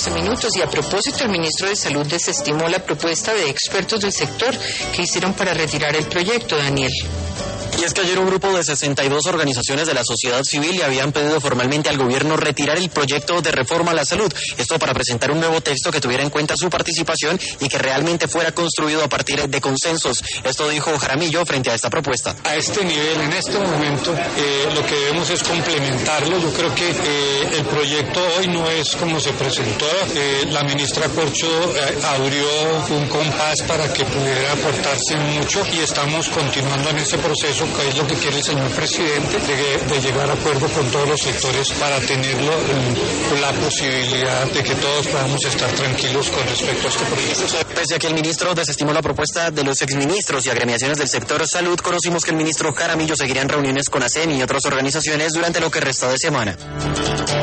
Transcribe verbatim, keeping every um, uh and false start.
doce minutos. Y a propósito, el ministro de Salud desestimó la propuesta de expertos del sector que hicieron para retirar el proyecto, Daniel. Y es que ayer un grupo de sesenta y dos organizaciones de la sociedad civil le habían pedido formalmente al gobierno retirar el proyecto de reforma a la salud. Esto para presentar un nuevo texto que tuviera en cuenta su participación y que realmente fuera construido a partir de consensos. Esto dijo Jaramillo frente a esta propuesta. A este nivel, en este momento, eh, lo que debemos es complementarlo. Yo creo que eh, el proyecto hoy no es como se presentó. Eh, la ministra Corcho eh, abrió un compás para que pudiera aportarse mucho y estamos continuando en ese proceso, que es lo que quiere el señor presidente, de, de llegar a acuerdo con todos los sectores para tenerlo, eh, la posibilidad de que todos podamos estar tranquilos con respecto a este proyecto. Pese a que el ministro desestimó la propuesta de los exministros y agremiaciones del sector salud, conocimos que el ministro Jaramillo seguiría en reuniones con A S E M y otras organizaciones durante lo que resta de semana.